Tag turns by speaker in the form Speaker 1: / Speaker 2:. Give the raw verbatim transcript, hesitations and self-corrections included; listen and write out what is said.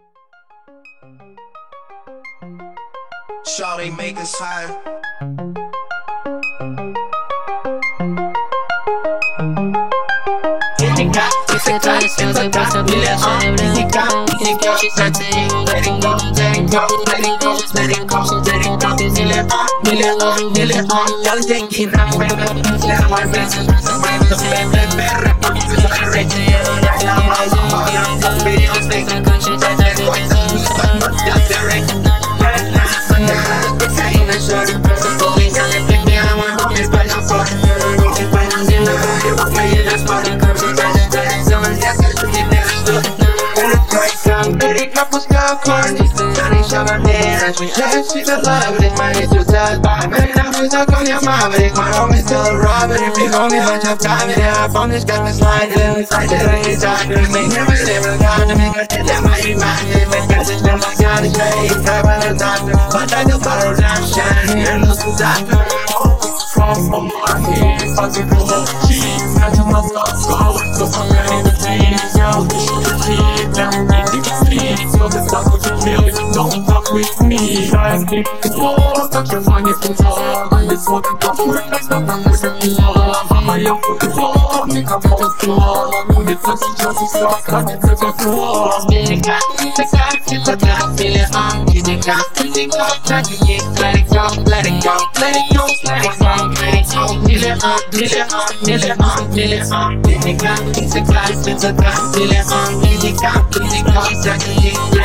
Speaker 1: Shawty make us high.
Speaker 2: Você tá ansiosa pra saber a sua lembrança. Tem que te satisfazer, letting go, letting go, letting go, just letting go, just letting go. Million, million, million, million, y'all thinking I'm way up. Let my best and best and best and best and best. I'm ready to hear that. I'm ready to hear that. Videos make a conscious that I do it. That's the right. It's ain't a short person. Police on the big man. I want to be special for her. It's when I'm in the room. You're up my ear. That's for the curves. We just see the love in my head to touch. I'm stuck on your mom, but my home is still a robber. If you only had your time, yeah, I found this guy was lying. And it's like that I ain't talking. Make never say we're gonna make a hit that might be mine. Make message them like God is great. Talk about a doctor, but I just follow down, shine. Here, lose the doctor. From my head, fucking cool. She's not to my thoughts, go. So I'm ready to take it, yo. Down, make it see. So the stuff with your million, don't fuck with me. I think it's all such a funny control. I just want to go for it. That's not I'm with me. I'm a young fucking floor. Make up for the floor. I'm in the first just to start cutting to the floor. Big guy, big guy, it's a guy, feel it on. He's a guy, he's a guy, let it go, let it go, let it go, let it go, let it go. Million on, million on, million on, million on. He's a guy, he's a guy, he's a guy, million on. He's a guy, he's a guy, he's a guy.